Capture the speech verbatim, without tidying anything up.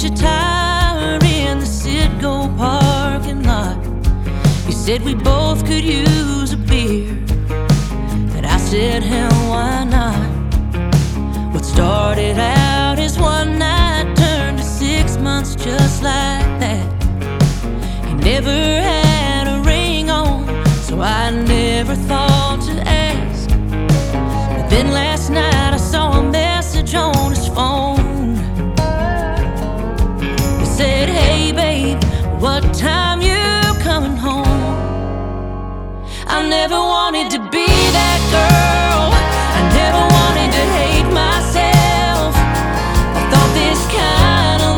changed your tire in the Citgo parking lot. You said we both could use a beer, and I said, hell, why not? What started out as one night turned to six months just like that. He never had a ring on, so I never thought to ask. But then last night I saw a message on his phone. He said, hey babe, what time you coming home? I never wanted to be